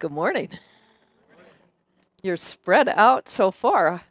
Good morning. You're spread out so far.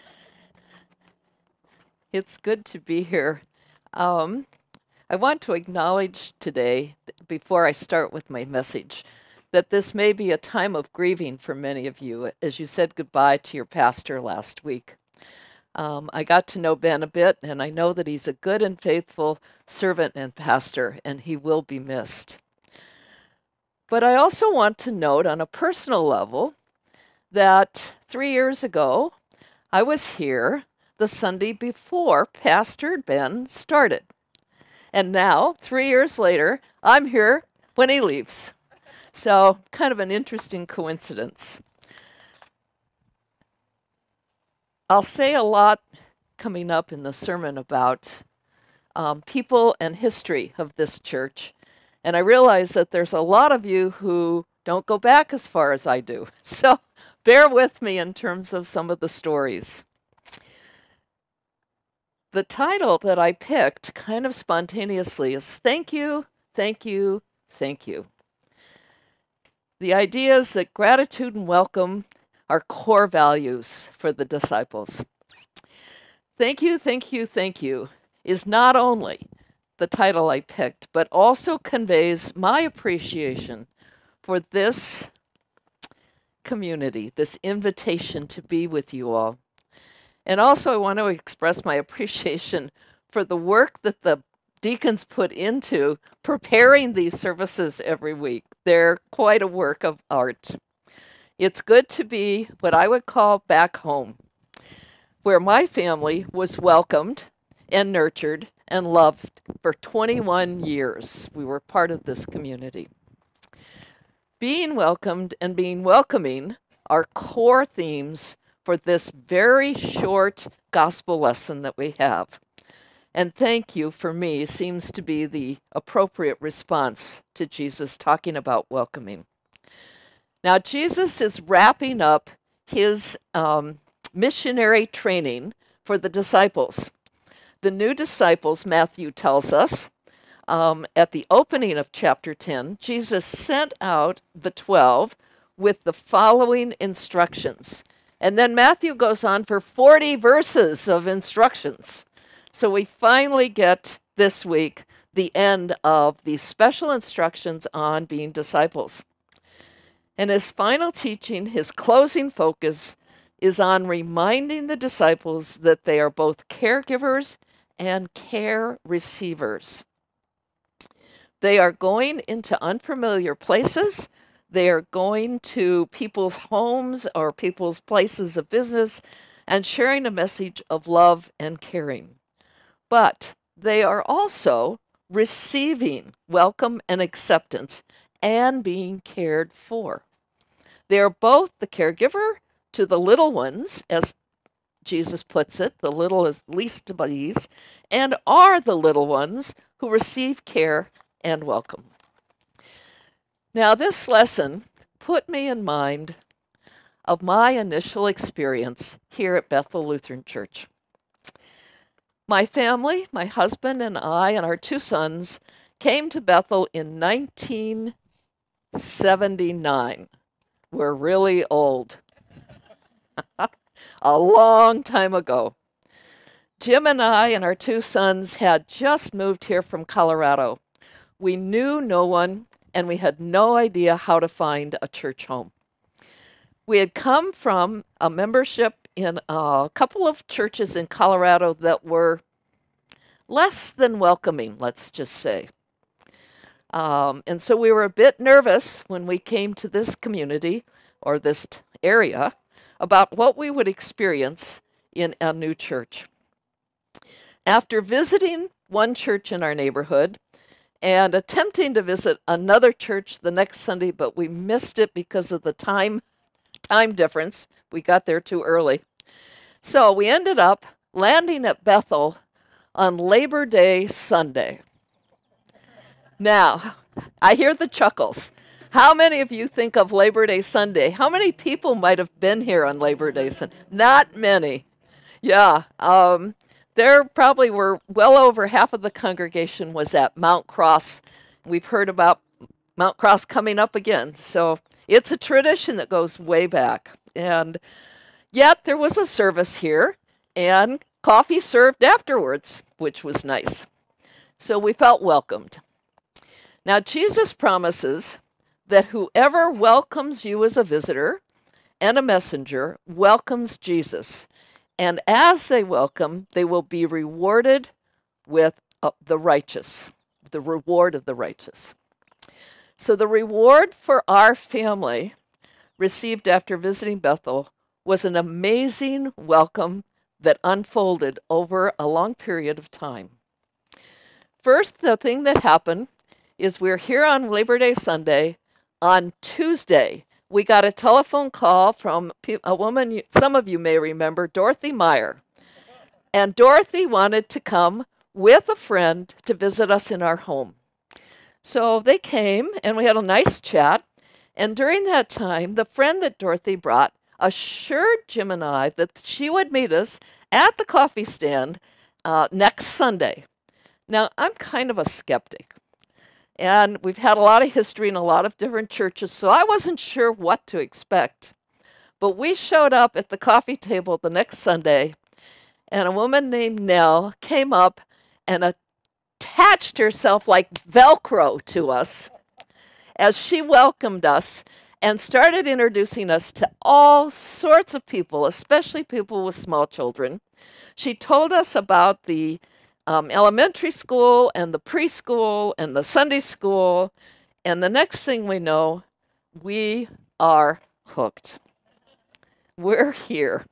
It's good to be here. Um, I want to acknowledge today, before I start with my message, that this may be a time of grieving for many of you, as you said goodbye to your pastor last week. I got to know Ben a bit, and I know that he's a good and faithful servant and pastor, and he will be missed. But I also want to note on a personal level that 3 years ago, I was here the Sunday before Pastor Ben started. And now, 3 years later, I'm here when he leaves. So, kind of an interesting coincidence. I'll say a lot coming up in the sermon about people and history of this church. And I realize that there's a lot of you who don't go back as far as I do. So, bear with me in terms of some of the stories. The title that I picked kind of spontaneously is Thank You, Thank You, Thank You. The idea is that gratitude and welcome are core values for the disciples. Thank you, thank you, thank you is not only the title I picked, but also conveys my appreciation for this community, this invitation to be with you all. And also, I want to express my appreciation for the work that the deacons put into preparing these services every week. They're quite a work of art. It's good to be what I would call back home, where my family was welcomed and nurtured and loved for 21 years. We were part of this community. Being welcomed and being welcoming are core themes for this very short gospel lesson that we have. And thank you, for me, seems to be the appropriate response to Jesus talking about welcoming. Now, Jesus is wrapping up his missionary training for the disciples. The new disciples, Matthew tells us, at the opening of chapter 10, Jesus sent out the 12 with the following instructions. And then Matthew goes on for 40 verses of instructions. So we finally get this week the end of these special instructions on being disciples. And his final teaching, his closing focus, is on reminding the disciples that they are both caregivers and care receivers. They are going into unfamiliar places. They are going to people's homes or people's places of business and sharing a message of love and caring. But they are also receiving welcome and acceptance and being cared for. They are both the caregiver to the little ones, as Jesus puts it, the little is least of these, and are the little ones who receive care and welcome. Now, this lesson put me in mind of my initial experience here at Bethel Lutheran Church. My family, my husband and I and our 2 sons, came to Bethel in 1979. We're really old. A long time ago. Jim and I and our 2 sons had just moved here from Colorado. We knew no one, and we had no idea how to find a church home. We had come from a membership in a couple of churches in Colorado that were less than welcoming, let's just say. And so we were a bit nervous when we came to this community or this area about what we would experience in a new church. After visiting one church in our neighborhood and attempting to visit another church the next Sunday, but we missed it because of the time difference. We got there too early. So we ended up landing at Bethel on Labor Day Sunday. Now, I hear the chuckles. How many of you think of Labor Day Sunday? How many people might have been here on Labor Day Sunday? Not many. Yeah. There probably were well over half of the congregation was at Mount Cross. We've heard about Mount Cross coming up again. So it's a tradition that goes way back. And yet there was a service here and coffee served afterwards, which was nice. So we felt welcomed. Now, Jesus promises that whoever welcomes you as a visitor and a messenger welcomes Jesus. And as they welcome, they will be rewarded with the righteous, the reward of the righteous. So the reward for our family received after visiting Bethel was an amazing welcome that unfolded over a long period of time. First, the thing that happened is we're here on Labor Day Sunday. On Tuesday, we got a telephone call from a woman some of you may remember, Dorothy Meyer. And Dorothy wanted to come with a friend to visit us in our home. So they came, and we had a nice chat. And during that time, the friend that Dorothy brought assured Jim and I that she would meet us at the coffee stand next Sunday. Now, I'm kind of a skeptic. And we've had a lot of history in a lot of different churches, so I wasn't sure what to expect. But we showed up at the coffee table the next Sunday, and a woman named Nell came up and attached herself like Velcro to us as she welcomed us and started introducing us to all sorts of people, especially people with small children. She told us about the elementary school and the preschool and the Sunday school, and the next thing we know, we are hooked. We're here.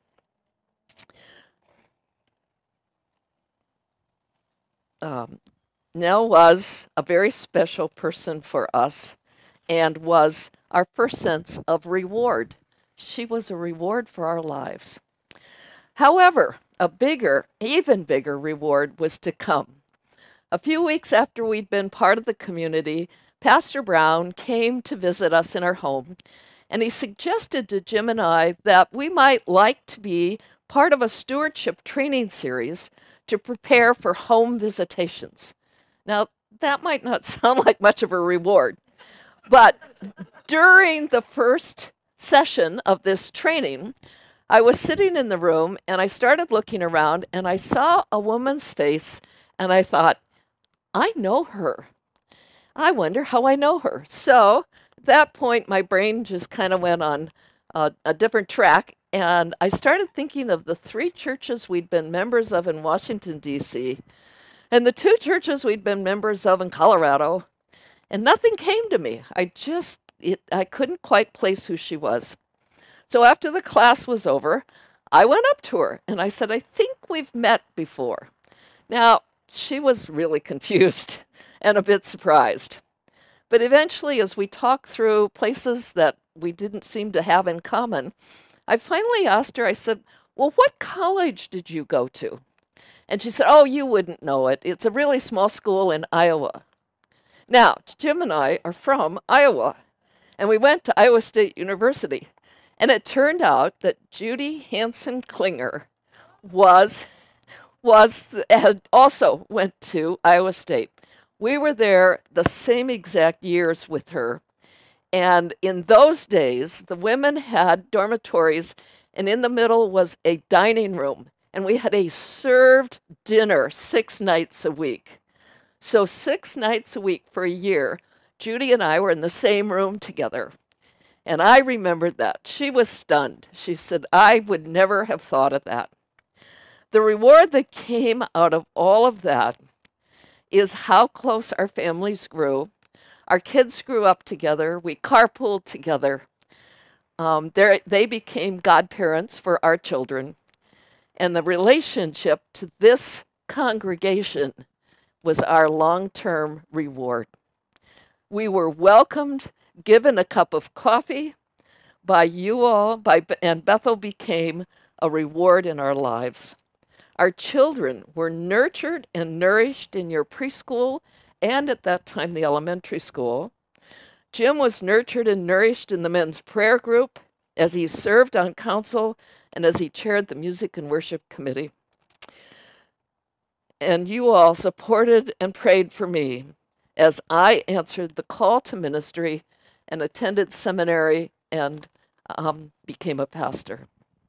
Nell was a very special person for us and was our first sense of reward. She was a reward for our lives. However, a bigger, even bigger reward was to come. A few weeks after we'd been part of the community, Pastor Brown came to visit us in our home, and he suggested to Jim and I that we might like to be part of a stewardship training series to prepare for home visitations. Now, that might not sound like much of a reward, but during the first session of this training, I was sitting in the room and I started looking around and I saw a woman's face and I thought, I know her. I wonder how I know her. So at that point, my brain just kind of went on a different track, and I started thinking of the 3 churches we'd been members of in Washington, D.C., and the 2 churches we'd been members of in Colorado, and nothing came to me. I couldn't quite place who she was. So after the class was over, I went up to her and I said, I think we've met before. Now, she was really confused and a bit surprised. But eventually, as we talked through places that we didn't seem to have in common, I finally asked her, I said, well, what college did you go to? And she said, oh, you wouldn't know it. It's a really small school in Iowa. Now, Jim and I are from Iowa, and we went to Iowa State University. And it turned out that Judy Hansen Klinger had also went to Iowa State. We were there the same exact years with her. And in those days, the women had dormitories, and in the middle was a dining room. And we had a served dinner 6 nights a week. So 6 nights a week for a year, Judy and I were in the same room together. And I remembered that. She was stunned. She said, I would never have thought of that. The reward that came out of all of that is how close our families grew. Our kids grew up together. We carpooled together. They became godparents for our children. And the relationship to this congregation was our long-term reward. We were welcomed, given a cup of coffee by you all, and Bethel became a reward in our lives. Our children were nurtured and nourished in your preschool and at that time the elementary school. Jim was nurtured and nourished in the men's prayer group as he served on council and as he chaired the music and worship committee. And you all supported and prayed for me as I answered the call to ministry and attended seminary and became a pastor.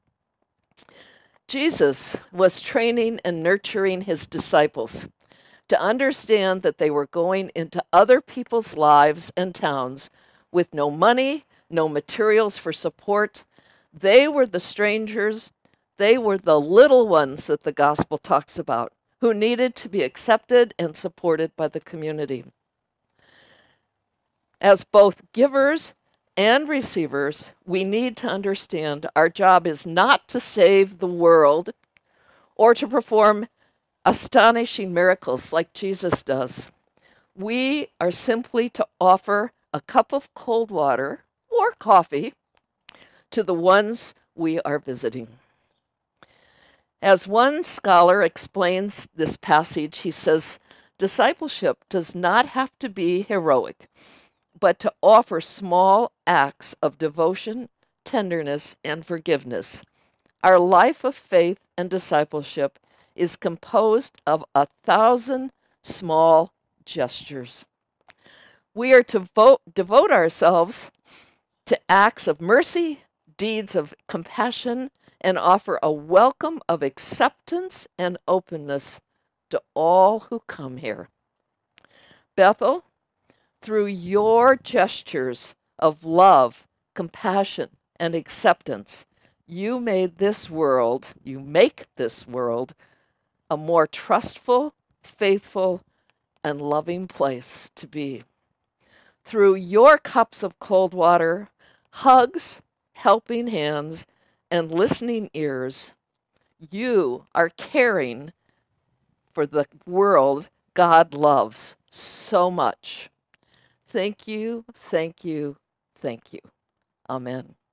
Jesus was training and nurturing his disciples to understand that they were going into other people's lives and towns with no money, no materials for support. They were the strangers. They were the little ones that the gospel talks about, who needed to be accepted and supported by the community. As both givers and receivers, we need to understand our job is not to save the world or to perform astonishing miracles like Jesus does. We are simply to offer a cup of cold water or coffee to the ones we are visiting. As one scholar explains this passage, he says, discipleship does not have to be heroic, but to offer small acts of devotion, tenderness, and forgiveness. Our life of faith and discipleship is composed of 1,000 small gestures. We are to devote ourselves to acts of mercy, deeds of compassion, and offer a welcome of acceptance and openness to all who come here. Bethel, through your gestures of love, compassion, and acceptance, you make this world a more trustful, faithful, and loving place to be. Through your cups of cold water, hugs, helping hands, and listening ears, you are caring for the world God loves so much. Thank you, thank you, thank you. Amen.